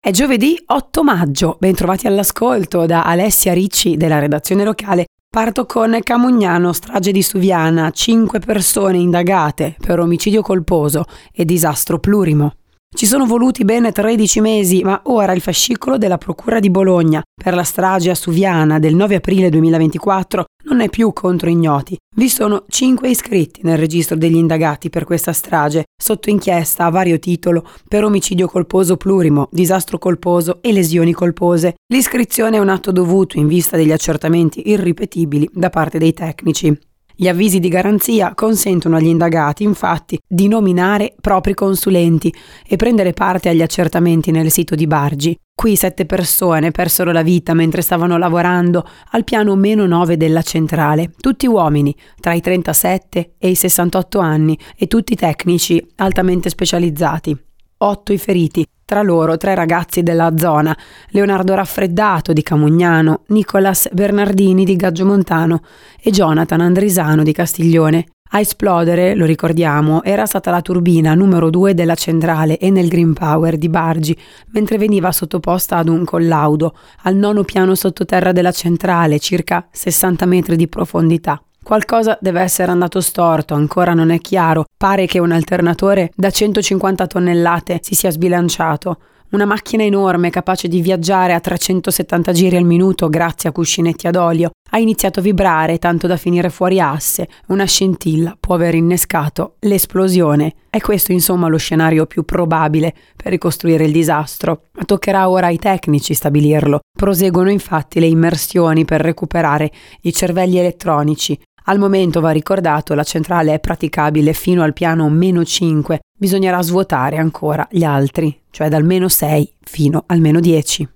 È giovedì 8 maggio, bentrovati all'ascolto da Alessia Ricci della redazione locale. Parto con Camugnano, strage di Suviana, 5 persone indagate per omicidio colposo e disastro plurimo. Ci sono voluti bene 13 mesi, ma ora il fascicolo della Procura di Bologna per la strage a Suviana del 9 aprile 2024 non è più contro ignoti. Vi sono 5 iscritti nel registro degli indagati per questa strage, sotto inchiesta a vario titolo per omicidio colposo plurimo, disastro colposo e lesioni colpose. L'iscrizione è un atto dovuto in vista degli accertamenti irripetibili da parte dei tecnici. Gli avvisi di garanzia consentono agli indagati, infatti, di nominare propri consulenti e prendere parte agli accertamenti nel sito di Bargi. Qui 7 persone persero la vita mentre stavano lavorando al piano -9 della centrale, tutti uomini tra i 37 e i 68 anni e tutti tecnici altamente specializzati. 8 i feriti, tra loro 3 ragazzi della zona, Leonardo Raffreddato di Camugnano, Nicolas Bernardini di Gaggiomontano e Jonathan Andrisano di Castiglione. A esplodere, lo ricordiamo, era stata la turbina numero 2 della centrale e nel Green Power di Bargi, mentre veniva sottoposta ad un collaudo al 9° piano sottoterra della centrale, circa 60 metri di profondità. Qualcosa deve essere andato storto, ancora non è chiaro. Pare che un alternatore da 150 tonnellate si sia sbilanciato. Una macchina enorme capace di viaggiare a 370 giri al minuto grazie a cuscinetti ad olio ha iniziato a vibrare tanto da finire fuori asse. Una scintilla può aver innescato l'esplosione. È questo insomma lo scenario più probabile per ricostruire il disastro. Ma toccherà ora ai tecnici stabilirlo. Proseguono infatti le immersioni per recuperare i cervelli elettronici. Al momento, va ricordato, la centrale è praticabile fino al piano -5. Bisognerà svuotare ancora gli altri, cioè dal -6 fino al -10.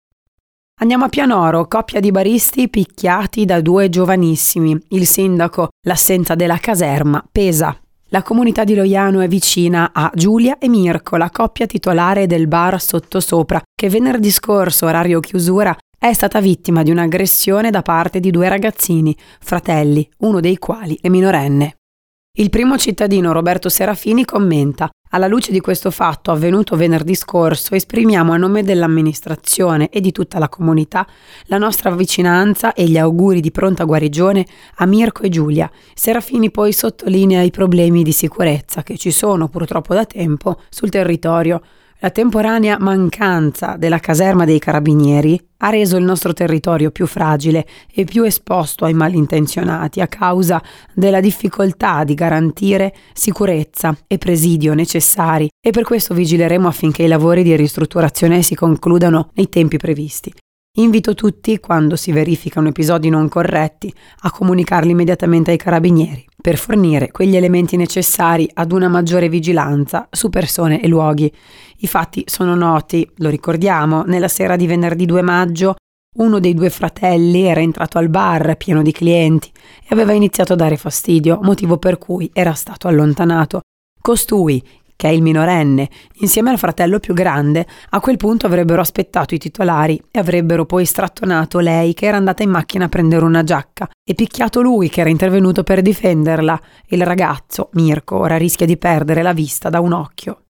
Andiamo a Pianoro, coppia di baristi picchiati da 2 giovanissimi. Il sindaco, l'assenza della caserma pesa. La comunità di Loiano è vicina a Giulia e Mirko, la coppia titolare del bar Sottosopra, che venerdì scorso, orario chiusura, è stata vittima di un'aggressione da parte di 2 ragazzini, fratelli, uno dei quali è minorenne. Il primo cittadino, Roberto Serafini, commenta: alla luce di questo fatto avvenuto venerdì scorso, esprimiamo a nome dell'amministrazione e di tutta la comunità la nostra vicinanza e gli auguri di pronta guarigione a Mirko e Giulia. Serafini poi sottolinea i problemi di sicurezza che ci sono purtroppo da tempo sul territorio. La temporanea mancanza della caserma dei carabinieri ha reso il nostro territorio più fragile e più esposto ai malintenzionati a causa della difficoltà di garantire sicurezza e presidio necessari, e per questo vigileremo affinché i lavori di ristrutturazione si concludano nei tempi previsti. Invito tutti, quando si verificano episodi non corretti, a comunicarli immediatamente ai carabinieri per fornire quegli elementi necessari ad una maggiore vigilanza su persone e luoghi. I fatti sono noti, lo ricordiamo, nella sera di venerdì 2 maggio uno dei 2 fratelli era entrato al bar pieno di clienti e aveva iniziato a dare fastidio, motivo per cui era stato allontanato. Costui, che è il minorenne, insieme al fratello più grande, a quel punto avrebbero aspettato i titolari e avrebbero poi strattonato lei che era andata in macchina a prendere una giacca e picchiato lui che era intervenuto per difenderla. Il ragazzo, Mirko, ora rischia di perdere la vista da un occhio.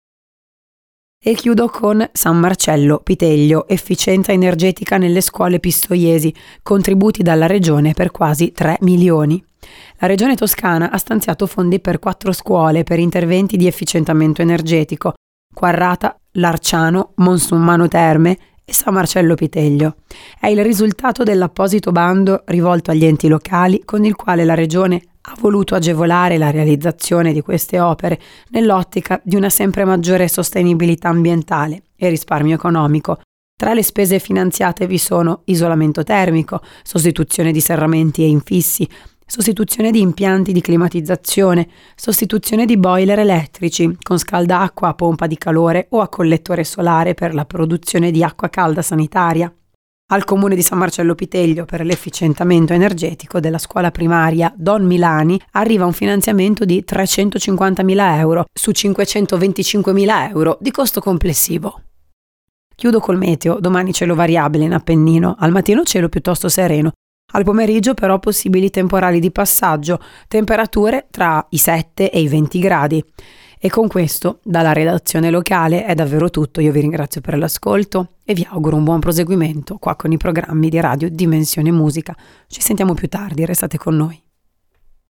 E chiudo con San Marcello Piteglio, efficienza energetica nelle scuole pistoiesi, contributi dalla regione per quasi 3 milioni. La regione toscana ha stanziato fondi per 4 scuole per interventi di efficientamento energetico: Quarrata, Larciano, Monsummano Terme e San Marcello Piteglio. È il risultato dell'apposito bando rivolto agli enti locali con il quale la regione ha voluto agevolare la realizzazione di queste opere nell'ottica di una sempre maggiore sostenibilità ambientale e risparmio economico. Tra le spese finanziate vi sono isolamento termico, sostituzione di serramenti e infissi, sostituzione di impianti di climatizzazione, sostituzione di boiler elettrici con scaldacqua a pompa di calore o a collettore solare per la produzione di acqua calda sanitaria. Al comune di San Marcello Piteglio per l'efficientamento energetico della scuola primaria Don Milani arriva un finanziamento di 350.000 euro su 525.000 euro di costo complessivo. Chiudo col meteo: domani cielo variabile in Appennino, al mattino cielo piuttosto sereno. Al pomeriggio però possibili temporali di passaggio, temperature tra i 7 e i 20 gradi. E con questo, dalla redazione locale, è davvero tutto. Io vi ringrazio per l'ascolto e vi auguro un buon proseguimento qua con i programmi di Radio Dimensione Musica. Ci sentiamo più tardi, restate con noi.